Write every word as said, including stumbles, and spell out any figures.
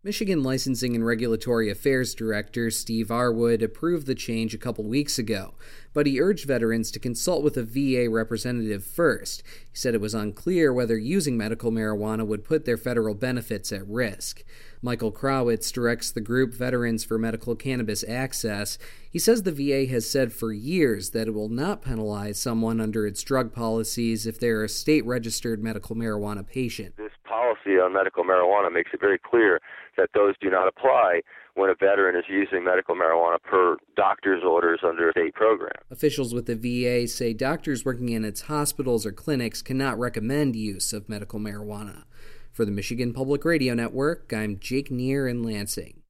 Michigan Licensing and Regulatory Affairs Director Steve Arwood approved the change a couple weeks ago, but he urged veterans to consult with a V A representative first. He said it was unclear whether using medical marijuana would put their federal benefits at risk. Michael Krawitz directs the group Veterans for Medical Cannabis Access. He says the V A has said for years that it will not penalize someone under its drug policies if they're a state-registered medical marijuana patient. This policy on medical marijuana makes it very clear that those do not apply when a veteran is using medical marijuana per doctor's orders under a state program. Officials with the V A say doctors working in its hospitals or clinics cannot recommend use of medical marijuana. For the Michigan Public Radio Network, I'm Jake Neer in Lansing.